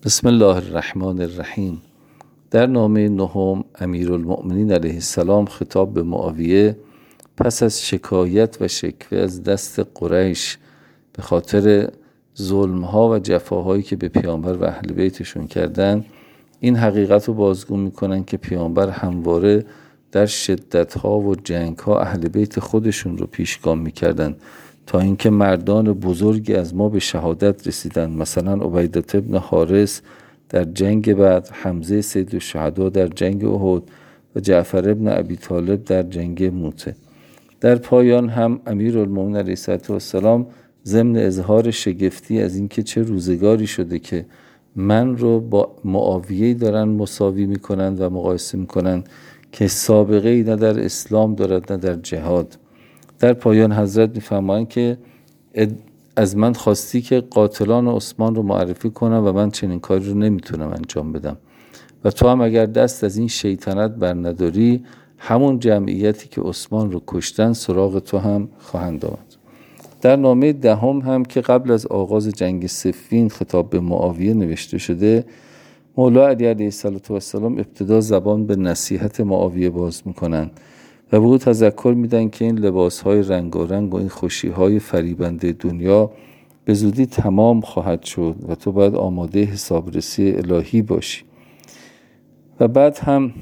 بسم الله الرحمن الرحیم. در نامه نهم امیرالمؤمنین علیه السلام خطاب به معاویه پس از شکایت و شکوه از دست قریش به خاطر ظلمها و جفاهایی که به پیامبر و اهل بیتشون کردن، این حقیقت رو بازگو میکنن که پیامبر همواره در شدتها و جنگها اهل بیت خودشون رو پیشگام میکردن تا اینکه مردان بزرگی از ما به شهادت رسیدن، مثلا عبیده بن حارث در جنگ بدر، حمزه سید الشهدا در جنگ احد و جعفر بن ابی طالب در جنگ موته. در پایان هم امیرالمؤمنین علیه السلام ضمن اظهار شگفتی از اینکه چه روزگاری شده که من رو با معاویه دارن مساوی میکنن و مقایسه میکنن که سابقه ای نه در اسلام دارد نه در جهاد. در پایان حضرت میفرمایند که از من خواستی که قاتلان عثمان رو معرفی کنم و من چنین کاری رو نمیتونم انجام بدم و تو هم اگر دست از این شیطنت بر نداری، همون جمعیتی که عثمان رو کشتن سراغ تو هم خواهند آمد. در نامه دهم هم که قبل از آغاز جنگ صفین خطاب به معاویه نوشته شده، مولا علی علیه السلام ابتدا زبان به نصیحت معاویه باز میکنن و به او تذکر میدن که این لباسهای رنگارنگ و این خوشیهای فریبنده دنیا به زودی تمام خواهد شد و تو باید آماده حسابرسی الهی باشی. و بعد هم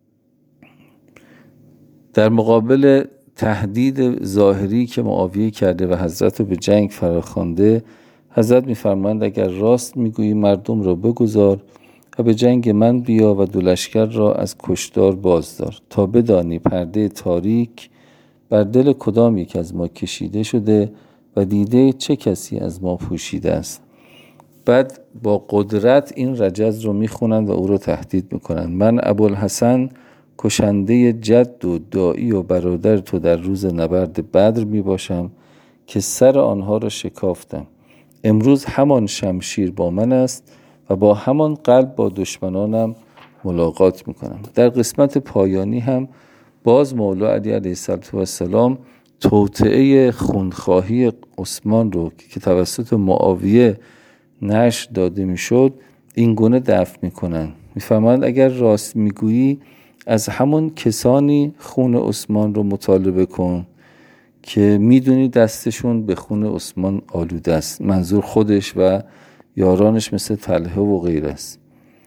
در مقابل تهدید ظاهری که معاویه کرده و حضرت رو به جنگ فراخوانده، حضرت میفرمایند اگر راست میگویی مردم را بگذار و به جنگ من بیا و دو لشکر را از کشتار بازدار تا بدانی پرده تاریک بر دل کدام یک از ما کشیده شده و دیده چه کسی از ما پوشیده است. بعد با قدرت این رجز رو میخونند و او رو تهدید میکنند. من ابوالحسن کشنده جد و دایی و برادر تو در روز نبرد بدر میباشم که سر آنها را شکافتم. امروز همان شمشیر با من است و با همان قلب با دشمنانم ملاقات میکنم. در قسمت پایانی هم باز مولا علی علیه السلام توطئه خونخواهی عثمان رو که توسط معاویه نشر داده میشد این گونه دفع میکنن. میفرمایند اگر راست میگویی از همون کسانی خون عثمان رو مطالبه کن که میدونی دستشون به خون عثمان آلوده است، منظور خودش و یارانش مثل طلحه و غیر است.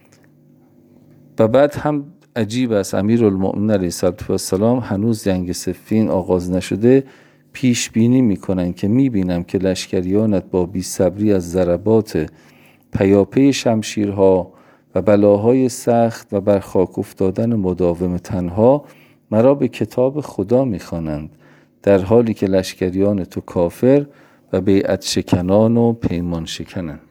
و بعد هم عجیب است، امیرالمؤمنین علیه السلام هنوز جنگ صفین آغاز نشده پیش بینی میکنن که میبینم که لشکریانت با بی‌صبری از ضربات پیاپی شمشیرها و بلاهای سخت و بر خاک افتادن مداوم تنها مرا به کتاب خدا میخوانند، در حالی که لشکریان تو کافر و بیعت شکنان و پیمان شکنند.